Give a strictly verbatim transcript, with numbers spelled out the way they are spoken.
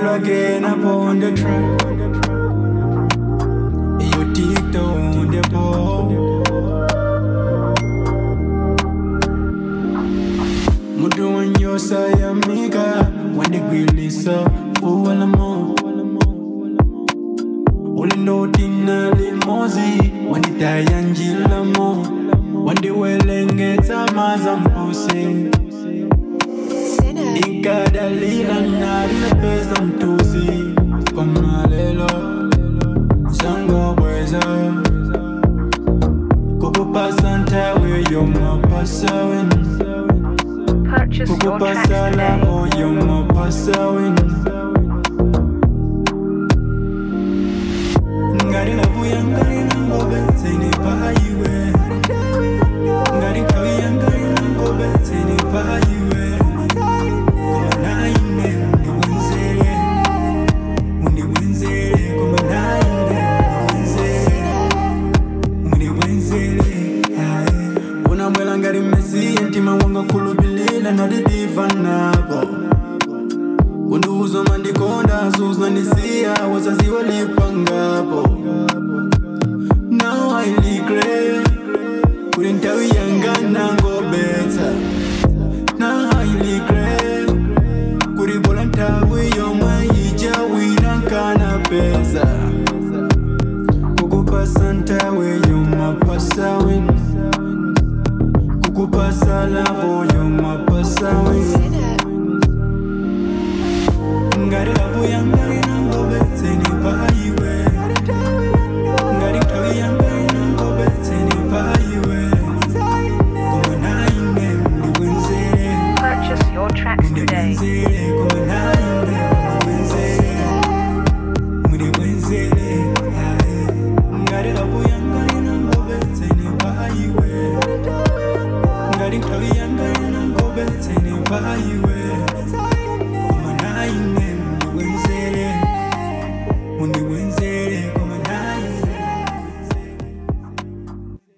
again upon the track. You ticked on the ball. Mudu when you say amiga, when the grill is up, full of more. Only no dinner in Mosey, when the die and Gilamo, when the welling gets a mazam pussy. Inka dalila na lepeza mtuzi kama lelo zango bweza kukupa santa we yo mapasa wen kukupa sala o yo mapasa wen ngari na buya ngari na ngobe tene pa iwe ngari kawiya ngari na ngobe tene pa iwe. Na the divana bo Unduzo mandikonda Zuzna nisia Wazazi walipanga bo Now I regret Couldn't tell yanga nango better Now I regret Kuribola ntawi yoma ija Winankana pesa Kukupa santa we yoma pasa win Kukupa salavo yoma pasa win Ngari lavu ya ngari nango beteni pa iwe Ngari kawi ya ngari nango beteni pa iwe Kumana ine mdi wenzere Purchase your tracks today. Kumana ine mdi wenzere Mdi wenzere Ngari lavu ya ngari nango beteni pa iwe Ngari kawi ya ngari nango beteni pa iwe